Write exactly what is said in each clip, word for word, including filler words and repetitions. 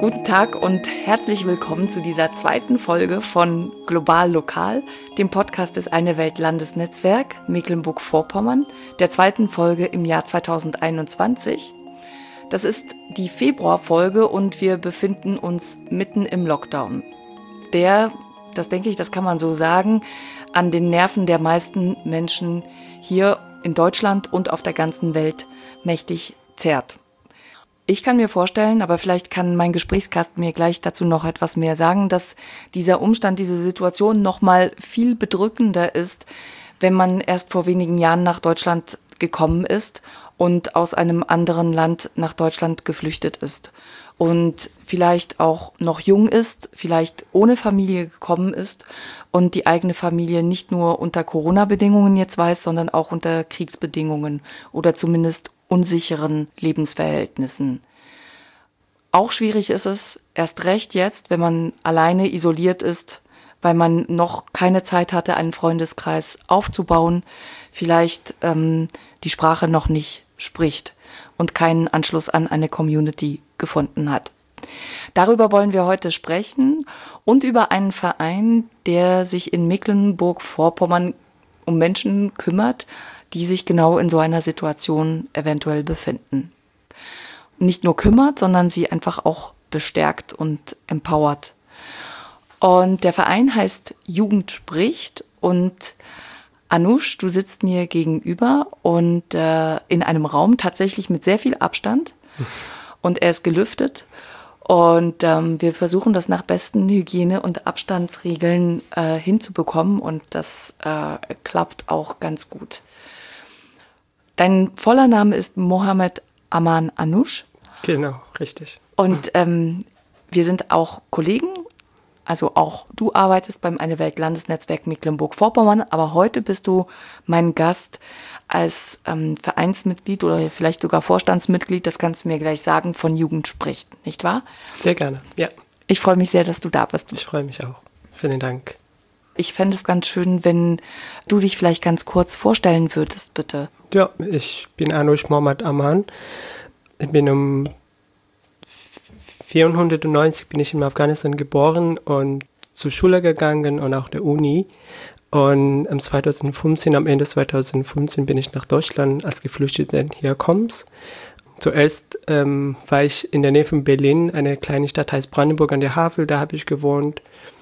Guten Tag und herzlich willkommen zu dieser zweiten Folge von Global Lokal, dem Podcast des Eine Welt Landesnetzwerk Mecklenburg-Vorpommern, der zweiten Folge im Jahr zweitausendeinundzwanzig. Das ist die Februarfolge und wir befinden uns mitten im Lockdown. Der, das denke ich, das kann man so sagen, an den Nerven der meisten Menschen hier in Deutschland und auf der ganzen Welt mächtig zerrt. Ich kann mir vorstellen, aber vielleicht kann mein Gesprächsgast mir gleich dazu noch etwas mehr sagen, dass dieser Umstand, diese Situation noch mal viel bedrückender ist, wenn man erst vor wenigen Jahren nach Deutschland gekommen ist und aus einem anderen Land nach Deutschland geflüchtet ist und vielleicht auch noch jung ist, vielleicht ohne Familie gekommen ist und die eigene Familie nicht nur unter Corona-Bedingungen jetzt weiß, sondern auch unter Kriegsbedingungen oder zumindest unsicheren Lebensverhältnissen. Auch schwierig ist es, erst recht jetzt, wenn man alleine isoliert ist, weil man noch keine Zeit hatte, einen Freundeskreis aufzubauen, vielleicht ähm, die Sprache noch nicht spricht und keinen Anschluss an eine Community gefunden hat. Darüber wollen wir heute sprechen und über einen Verein, der sich in Mecklenburg-Vorpommern um Menschen kümmert, die sich genau in so einer Situation eventuell befinden. Nicht nur kümmert, sondern sie einfach auch bestärkt und empowert. Und der Verein heißt Jugend spricht und Anush, du sitzt mir gegenüber und äh, in einem Raum tatsächlich mit sehr viel Abstand und er ist gelüftet und ähm, wir versuchen das nach besten Hygiene- und Abstandsregeln äh, hinzubekommen und das äh, klappt auch ganz gut. Dein voller Name ist Mohammed Aman Anush. Genau, richtig. Und ähm, wir sind auch Kollegen, also auch du arbeitest beim Eine Welt Landesnetzwerk Mecklenburg-Vorpommern, aber heute bist du mein Gast als ähm, Vereinsmitglied oder vielleicht sogar Vorstandsmitglied, das kannst du mir gleich sagen, von Jugend spricht, nicht wahr? Sehr gerne, ja. Ich freue mich sehr, dass du da bist. Ich freue mich auch. Vielen Dank. Ich fände es ganz schön, wenn du dich vielleicht ganz kurz vorstellen würdest, bitte. Ja, ich bin Anush Mohammed Aman. Ich bin um vierhundertneunzig bin ich in Afghanistan geboren und zur Schule gegangen und auch der Uni. Und im zweitausendfünfzehn, am Ende zweitausendfünfzehn bin ich nach Deutschland als Geflüchteter hergekommen. Zuerst ähm, war ich in der Nähe von Berlin, eine kleine Stadt heißt Brandenburg an der Havel, da habe ich gewohnt.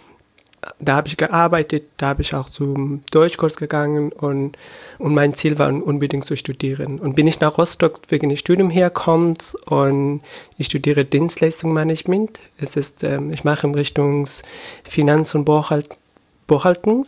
Da habe ich gearbeitet, da habe ich auch zum Deutschkurs gegangen und, und mein Ziel war unbedingt zu studieren. Und bin ich nach Rostock wegen des Studiums hergekommen und ich studiere Dienstleistungsmanagement. Es ist, ähm, ich mache in Richtung Finanz- und Buchhalt- Buchhaltung.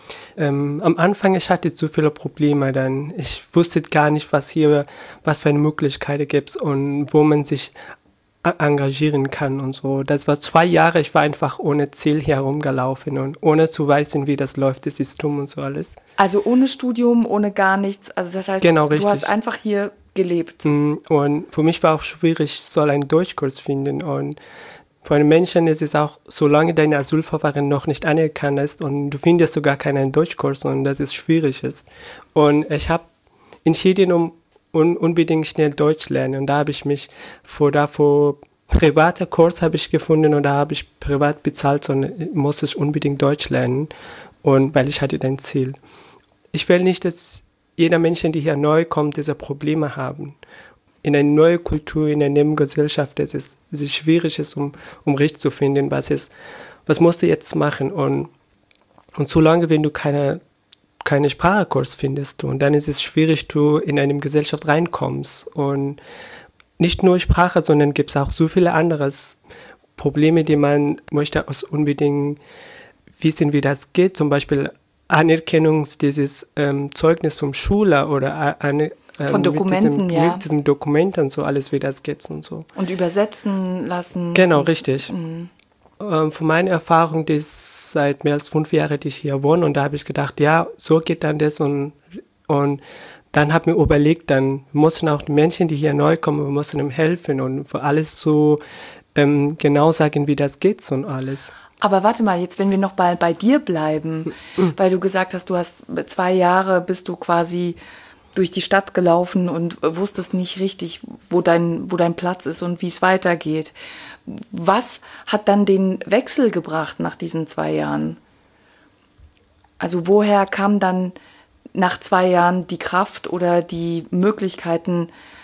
Ähm, am Anfang ich hatte zu viele Probleme, dann ich wusste gar nicht, was hier, was für eine Möglichkeit gibt und wo man sich engagieren kann und so. Das war zwei Jahre, ich war einfach ohne Ziel herumgelaufen und ohne zu wissen, wie das läuft, das System und so alles. Also ohne Studium, ohne gar nichts, also das heißt, genau, du richtig. hast einfach hier gelebt. Und für mich war auch schwierig, soll einen Deutschkurs finden und für einen Menschen ist es auch, solange dein Asylverfahren noch nicht anerkannt ist und du findest sogar keinen Deutschkurs und das ist schwierig ist. Und ich habe entschieden, um und unbedingt schnell Deutsch lernen. Und da habe ich mich vor davor private Kurs habe ich gefunden und da habe ich privat bezahlt und musste ich unbedingt Deutsch lernen und weil ich hatte ein Ziel. Ich will nicht, dass jeder Mensch, der hier neu kommt, diese Probleme haben. In eine neue Kultur, in einer neuen Gesellschaft, es ist, es ist schwierig, ist, um, um Recht zu finden, was ist, was musst du jetzt machen und, und solange, wenn du keine keine Sprachkurs findest du und dann ist es schwierig, du in eine Gesellschaft reinkommst und nicht nur Sprache, sondern gibt es auch so viele andere Probleme, die man möchte aus unbedingt wissen, wie das geht, zum Beispiel Anerkennung dieses ähm, Zeugnis vom Schüler oder eine, ähm, von Dokumenten, mit diesem, ja. mit diesem Dokument und so, alles wie das geht und so. Und übersetzen lassen. Genau, und, richtig. Mh. Ähm, von meiner Erfahrung, die ist seit mehr als fünf Jahren, die ich hier wohne und da habe ich gedacht, ja, so geht dann das und, und dann habe ich mir überlegt, dann müssen auch die Menschen, die hier neu kommen, wir müssen ihnen helfen und für alles so ähm, genau sagen, wie das geht und alles. Aber warte mal, jetzt wenn wir noch mal bei dir bleiben, mhm. weil du gesagt hast, du hast zwei Jahre, bist du quasi durch die Stadt gelaufen und wusstest nicht richtig, wo dein, wo dein Platz ist und wie es weitergeht. Was hat dann den Wechsel gebracht nach diesen zwei Jahren? Also woher kam dann nach zwei Jahren die Kraft oder die Möglichkeiten?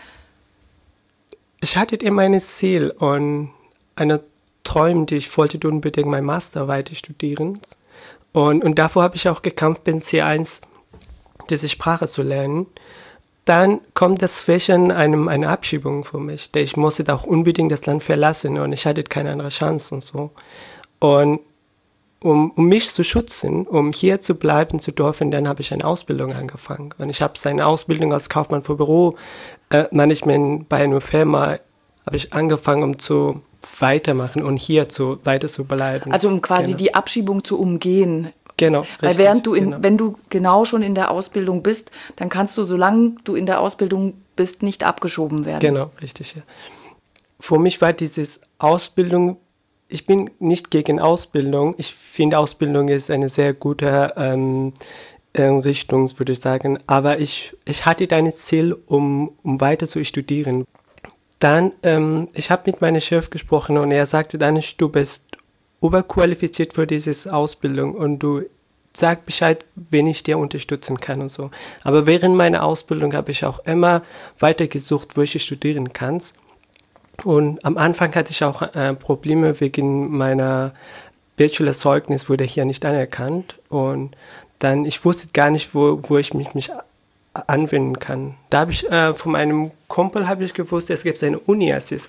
Ich hatte immer ein Ziel und eine Träume, die ich wollte unbedingt mein Master weiter studieren. Und, und davor habe ich auch gekämpft, bin C eins diese Sprache zu lernen. Dann kommt das Zwischen einem eine Abschiebung für mich. Ich musste auch unbedingt das Land verlassen und ich hatte keine andere Chance und so. Und um, um mich zu schützen, um hier zu bleiben zu dürfen, dann habe ich eine Ausbildung angefangen. Und ich habe eine Ausbildung als Kaufmann für Büromanagement bei einer Firma habe ich angefangen, um zu weitermachen und hier zu, weiter zu bleiben. Also um quasi genau. die Abschiebung zu umgehen. Genau, richtig. Weil während du in, genau. wenn du genau schon in der Ausbildung bist, dann kannst du, solange du in der Ausbildung bist, nicht abgeschoben werden. Genau, richtig. Ja. Für mich war dieses Ausbildung, ich bin nicht gegen Ausbildung. Ich finde, Ausbildung ist eine sehr gute ähm, Richtung, würde ich sagen. Aber ich, ich hatte ein Ziel, um, um weiter zu studieren. Dann, ähm, ich habe mit meinem Chef gesprochen und er sagte dann, du bist überqualifiziert für diese Ausbildung und du sag Bescheid, wen ich dir unterstützen kann und so. Aber während meiner Ausbildung habe ich auch immer weiter gesucht, wo ich studieren kann. Und am Anfang hatte ich auch äh, Probleme wegen meiner Bachelorzeugnis, wurde hier nicht anerkannt. Und dann, ich wusste gar nicht, wo, wo ich mich, mich anwenden kann. Da habe ich äh, von meinem Kumpel habe ich gewusst, es gibt eine Uni-Assist.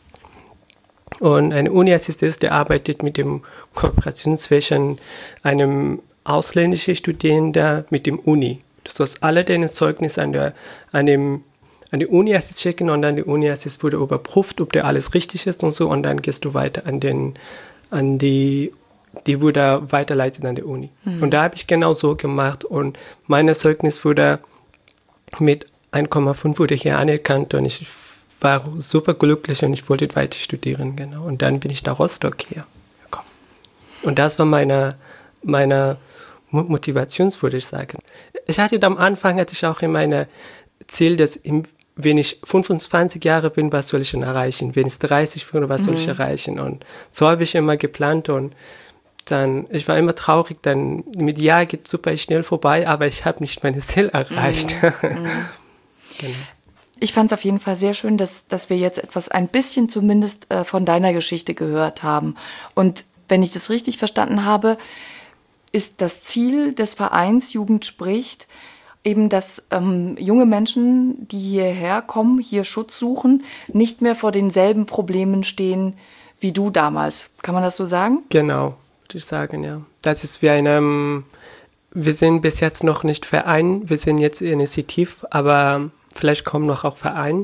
Und eine Uni-Assist, der arbeitet mit dem Kooperation zwischen einem ausländischen Studierenden mit dem Uni. Du sollst alle deine Zeugnisse an der an dem an die Uni-Assist schicken und dann die Uni-Assist wurde überprüft, ob der alles richtig ist und so und dann gehst du weiter an den an die die wurde weiterleitet an die Uni. Mhm. Und da habe ich genau so gemacht und mein Zeugnis wurde mit eins Komma fünf wurde hier anerkannt und ich war super glücklich und ich wollte weiter studieren, genau. Und dann bin ich nach Rostock hier gekommen. Und das war meine, meine Motivation, würde ich sagen. Ich hatte am Anfang, hatte ich auch in meinem Ziel, dass im, wenn ich fünfundzwanzig Jahre bin, was soll ich denn erreichen? Wenn ich dreißig bin, was soll mhm. ich erreichen? Und so habe ich immer geplant und dann, ich war immer traurig, dann mit Jahr geht super schnell vorbei, aber ich habe nicht mein Ziel erreicht. Mhm. Mhm. Genau. Ich fand es auf jeden Fall sehr schön, dass, dass wir jetzt etwas, ein bisschen zumindest äh, von deiner Geschichte gehört haben. Und wenn ich das richtig verstanden habe, ist das Ziel des Vereins Jugend spricht eben, dass ähm, junge Menschen, die hierher kommen, hier Schutz suchen, nicht mehr vor denselben Problemen stehen wie du damals. Kann man das so sagen? Genau, würde ich sagen, ja. Das ist wie einem, wir sind bis jetzt noch nicht Verein, wir sind jetzt initiativ, aber vielleicht kommen noch auch Vereine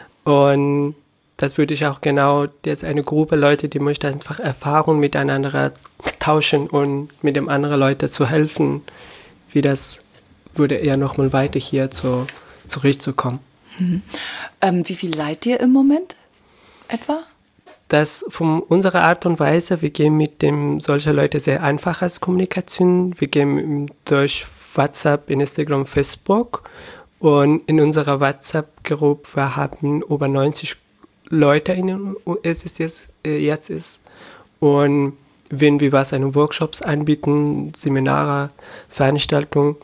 und das würde ich auch genau, jetzt eine Gruppe Leute, die möchten einfach Erfahrung miteinander tauschen und mit dem anderen Leuten zu helfen, wie das würde eher nochmal weiter hier zu, zurückzukommen. Mhm. Ähm, wie viel seid ihr im Moment etwa? Das von unserer Art und Weise, wir gehen mit dem solcher Leute sehr einfach als Kommunikation, wir gehen durch WhatsApp, Instagram, Facebook. Und in unserer WhatsApp-Gruppe, wir haben über neunzig Leute, in, es ist jetzt, jetzt ist. Und wenn wir was, eine Workshops anbieten, Seminare, Veranstaltungen.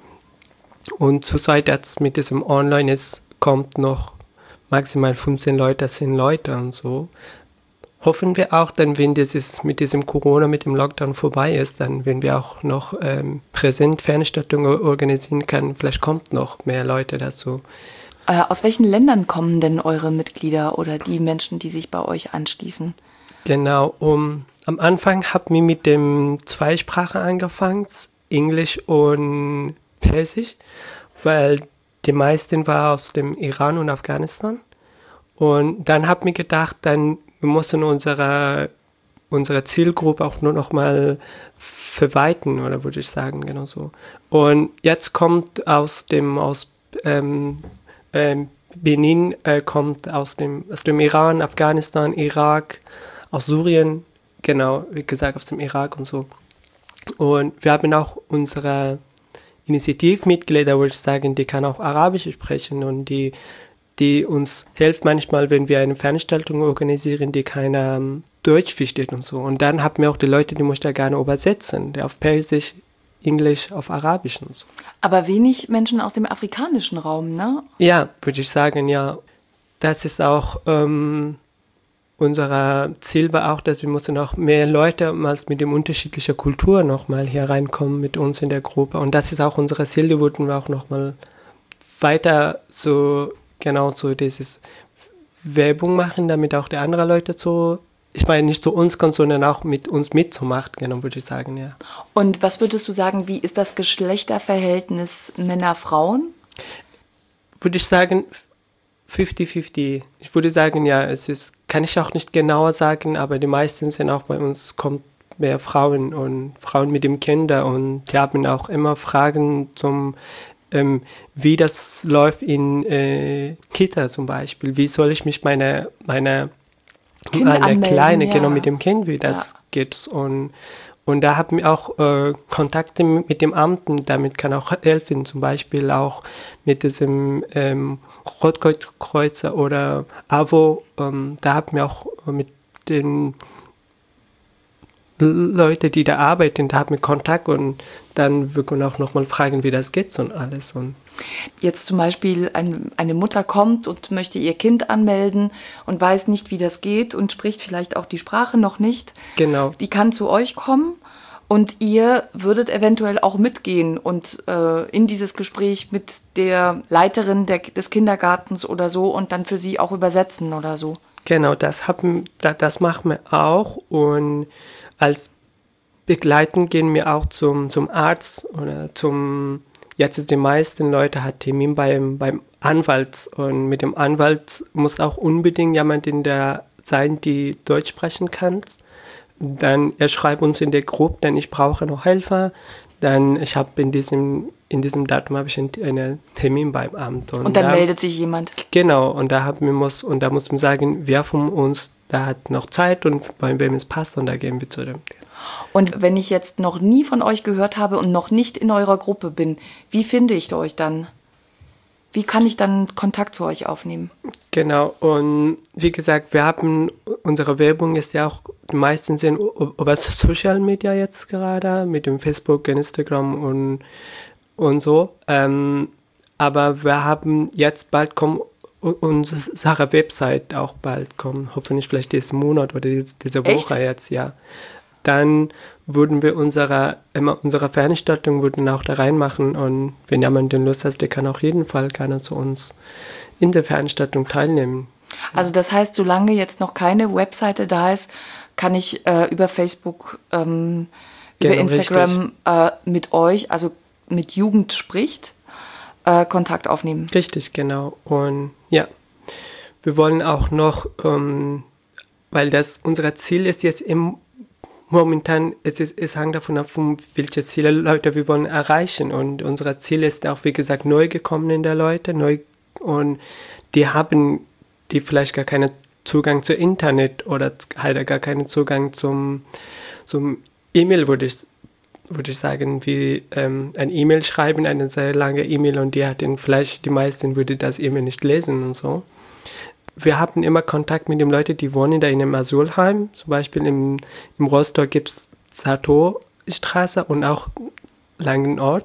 Und zurzeit jetzt mit diesem Online ist, kommt noch maximal fünfzehn Leute, das sind Leute und so. Hoffen wir auch, dann, wenn dieses mit diesem Corona, mit dem Lockdown vorbei ist, dann, wenn wir auch noch ähm, präsent Veranstaltungen organisieren können, vielleicht kommt noch mehr Leute dazu. Äh, aus welchen Ländern kommen denn eure Mitglieder oder die Menschen, die sich bei euch anschließen? Genau, um, am Anfang haben wir mit dem Zweisprache angefangen, Englisch und Persisch, weil die meisten waren aus dem Iran und Afghanistan. Und dann haben wir gedacht, dann wir mussten unsere, unsere Zielgruppe auch nur noch mal verweiten, oder würde ich sagen, genau so. Und jetzt kommt aus dem, aus ähm, ähm, Benin, äh, kommt aus dem, aus dem Iran, Afghanistan, Irak, aus Syrien, genau, wie gesagt, aus dem Irak und so. Und wir haben auch unsere Initiativmitglieder, würde ich sagen, die kann auch Arabisch sprechen und die die uns hilft manchmal, wenn wir eine Veranstaltung organisieren, die keiner ähm, Deutsch versteht und so. Und dann haben wir auch die Leute, die muss da gerne übersetzen, die auf Persisch, Englisch, auf Arabisch und so. Aber wenig Menschen aus dem afrikanischen Raum, ne? Ja, würde ich sagen, ja. Das ist auch, ähm, unser Ziel war auch, dass wir mussten auch mehr Leute mal mit dem unterschiedlichen Kultur nochmal hier reinkommen mit uns in der Gruppe. Und das ist auch unser Ziel, die wollten wir auch nochmal weiter so, genau so dieses Werbung machen, damit auch die anderen Leute so, ich meine nicht zu uns kommen, sondern auch mit uns mitzumachen, genau, würde ich sagen, ja. Und was würdest du sagen, wie ist das Geschlechterverhältnis Männer-Frauen? Würde ich sagen, fünfzig fünfzig. Ich würde sagen, ja, es ist, kann ich auch nicht genauer sagen, aber die meisten sind auch bei uns, kommt mehr Frauen und Frauen mit dem Kinder und die haben auch immer Fragen zum, ähm, wie das läuft in äh, Kita zum Beispiel. Wie soll ich mich meine, meine Kind eine anmelden, Kleine, ja. genau mit dem Kind, wie das Ja. geht. Und, und da haben wir auch äh, Kontakte mit dem Amt, damit kann auch helfen, zum Beispiel auch mit diesem ähm, Rotkreuz oder A W O, ähm, da haben wir auch mit den Leuten, die da arbeiten, da haben wir Kontakt und dann wir können auch nochmal fragen, wie das geht und alles. Und Jetzt zum Beispiel ein, eine Mutter kommt und möchte ihr Kind anmelden und weiß nicht, wie das geht und spricht vielleicht auch die Sprache noch nicht. genau. Die kann zu euch kommen und ihr würdet eventuell auch mitgehen und äh, in dieses Gespräch mit der Leiterin der, des Kindergartens oder so und dann für sie auch übersetzen oder so. Genau, das, haben, da- das machen wir auch und als Begleiten gehen wir auch zum, zum Arzt oder zum, jetzt ist die meisten Leute hat Termin beim, beim Anwalt und mit dem Anwalt muss auch unbedingt jemand in der sein, die Deutsch sprechen kann. Dann er schreibt uns in der Gruppe, denn ich brauche noch Helfer. Dann ich habe in diesem in diesem Datum habe ich einen, einen Termin beim Amt Und dann da, meldet sich jemand. Genau, und da haben wir muss und da muss man sagen, wer von uns da hat noch Zeit und bei wem es passt und da gehen wir zu dem. Und wenn ich jetzt noch nie von euch gehört habe und noch nicht in eurer Gruppe bin, wie finde ich euch dann? Wie kann ich dann Kontakt zu euch aufnehmen? Genau, und wie gesagt, wir haben, unsere Werbung ist ja auch, die meisten sind über Social Media jetzt gerade, mit dem Facebook, Instagram und, und so. Ähm, aber wir haben jetzt bald kommen, unsere Website auch bald kommen, hoffentlich vielleicht diesen Monat oder diese, diese Woche Echt? jetzt, ja. Dann würden wir unsere, immer unsere Veranstaltung würden auch da reinmachen und wenn jemand den Lust hat, der kann auf jeden Fall gerne zu uns in der Veranstaltung teilnehmen. Also das heißt, solange jetzt noch keine Webseite da ist, kann ich äh, über Facebook, ähm, über Genau, Instagram äh, mit euch, also mit Jugend spricht, äh, Kontakt aufnehmen. Richtig, genau. Und ja, wir wollen auch noch, ähm, weil das unser Ziel ist jetzt im momentan, es, ist, es hängt davon ab, welche Ziele Leute wir wollen erreichen. Und unser Ziel ist auch, wie gesagt, neu gekommene Leute, neu und die haben, die vielleicht gar keinen Zugang zu Internet oder halt gar keinen Zugang zum, zum E-Mail, würde ich, würde ich sagen, wie ähm, ein E-Mail schreiben, eine sehr lange E-Mail und die hat den, vielleicht die meisten würde das E-Mail nicht lesen und so. Wir haben immer Kontakt mit den Leuten, die wohnen da in einem Asylheim. Zum Beispiel im, im Rostock gibt es Sato-Straße und auch Langenort.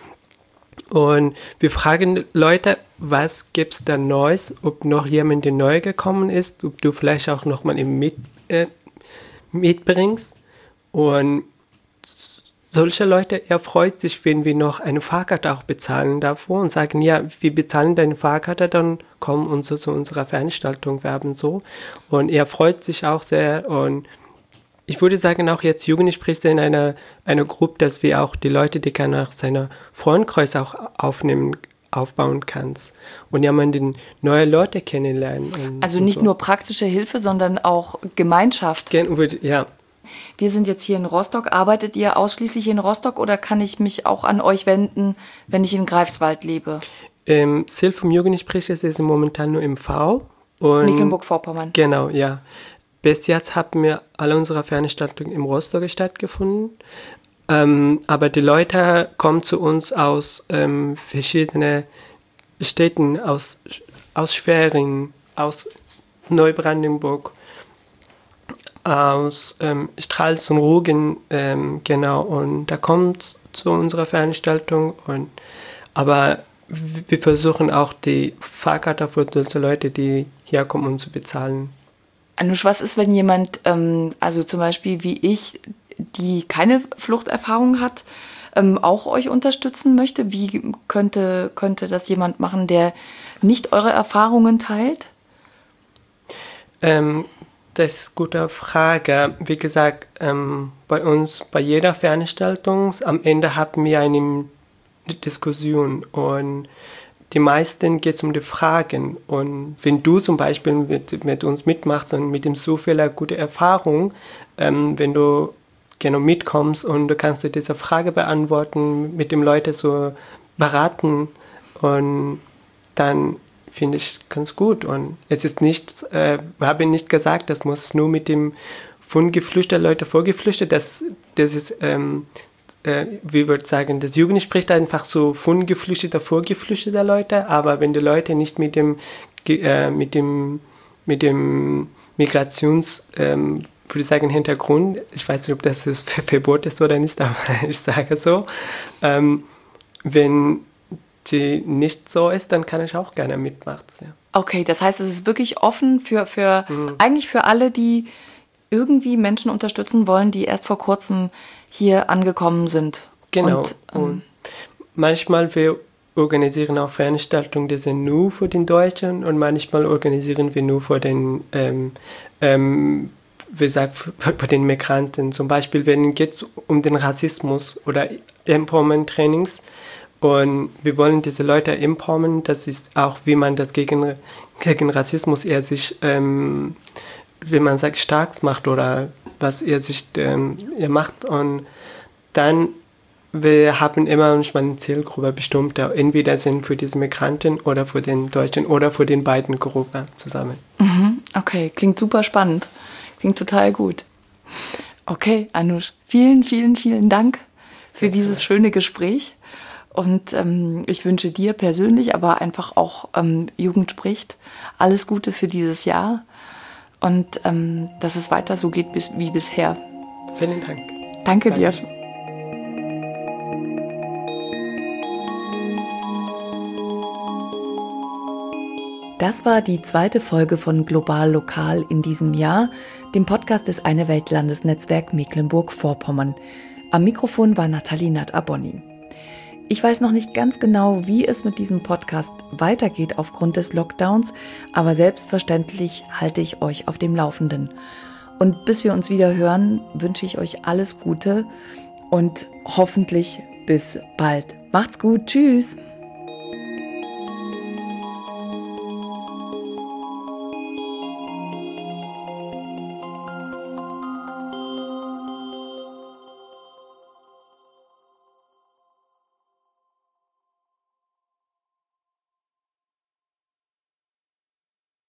Und wir fragen Leute, was gibt es da Neues, ob noch jemand, der neu gekommen ist, ob du vielleicht auch nochmal mit, äh, mitbringst. Und solche Leute, er freut sich, wenn wir noch eine Fahrkarte auch bezahlen davor und sagen, ja, wir bezahlen deine Fahrkarte, dann komm und so zu unserer Veranstaltung werben so. Und er freut sich auch sehr und ich würde sagen, auch jetzt Jugend spricht in einer, einer Gruppe, dass wir auch die Leute, die kann auch seine Freundkreis auch aufnehmen, aufbauen kannst und ja, man den neue Leute kennenlernen. Und, Also und nicht so. nur praktische Hilfe, sondern auch Gemeinschaft. Gen- würde- Ja, Wir sind jetzt hier in Rostock. Arbeitet ihr ausschließlich in Rostock oder kann ich mich auch an euch wenden, wenn ich in Greifswald lebe? ähm, Ziel vom Jugendsprech ist momentan nur im V. Und Mecklenburg-Vorpommern. Genau, ja. Bis jetzt haben wir alle unsere Veranstaltungen im Rostock stattgefunden. Ähm, aber die Leute kommen zu uns aus ähm, verschiedenen Städten, aus aus Schwerin, aus Neubrandenburg, aus ähm, Stralsund-Rügen, ähm, genau, und da kommt zu unserer Veranstaltung. Und, aber wir versuchen auch die Fahrkarte für die Leute, die herkommen, um zu bezahlen. Anush, was ist, wenn jemand, ähm, also zum Beispiel wie ich, die keine Fluchterfahrung hat, ähm, auch euch unterstützen möchte? Wie könnte, könnte das jemand machen, der nicht eure Erfahrungen teilt? Ähm, das ist eine gute Frage. Wie gesagt, ähm, bei uns, bei jeder Veranstaltung, am Ende haben wir eine Diskussion und die meisten geht es um die Fragen. Und wenn du zum Beispiel mit, mit uns mitmachst und mit dem so viel gute Erfahrung, ähm, wenn du genau mitkommst und du kannst dir diese Frage beantworten, mit den Leuten so beraten, und dann finde ich ganz gut. Und es ist nicht, äh, habe nicht gesagt, das muss nur mit dem von geflüchteten Leuten vorgeflüchtet, das, das ist, ähm, äh, wie würde ich sagen, das Jugend spricht einfach so von geflüchteter, vorgeflüchteter Leute, aber wenn die Leute nicht mit dem, äh, mit dem, mit dem Migrations, ähm, würde ich sagen, Hintergrund, ich weiß nicht, ob das Verbot ist oder nicht, aber ich sage so, ähm, wenn die nicht so ist, dann kann ich auch gerne mitmachen. Ja. Okay, das heißt, es ist wirklich offen für, für mhm. eigentlich für alle, die irgendwie Menschen unterstützen wollen, die erst vor kurzem hier angekommen sind. Genau. Und, ähm, und manchmal wir organisieren auch Veranstaltungen, die sind nur für den Deutschen, und manchmal organisieren wir nur für den ähm, ähm, wie gesagt, für den Migranten. Zum Beispiel, wenn es geht um den Rassismus oder Empowerment-Trainings, und wir wollen diese Leute empowern, das ist auch, wie man das gegen, gegen Rassismus eher sich, ähm, wie man sagt, stark macht oder was er sich ähm, er macht. Und dann, wir haben immer manchmal eine Zielgruppe bestimmt, die entweder sind für diese Migranten oder für den Deutschen oder für den beiden Gruppen zusammen. Mhm, okay, klingt super spannend. Klingt total gut. Okay, Anush, vielen, vielen, vielen Dank für Danke. Dieses schöne Gespräch. Und ähm, ich wünsche dir persönlich, aber einfach auch ähm, Jugend spricht, alles Gute für dieses Jahr. Und ähm, dass es weiter so geht bis, wie bisher. Vielen Dank. Danke, Danke. dir. Das war die zweite Folge von Global Lokal in diesem Jahr, dem Podcast des Eine Welt Landesnetzwerk Mecklenburg-Vorpommern. Am Mikrofon war Nathalie Natt-Abonni. Ich weiß noch nicht ganz genau, wie es mit diesem Podcast weitergeht aufgrund des Lockdowns, aber selbstverständlich halte ich euch auf dem Laufenden. Und bis wir uns wieder hören, wünsche ich euch alles Gute und hoffentlich bis bald. Macht's gut, tschüss!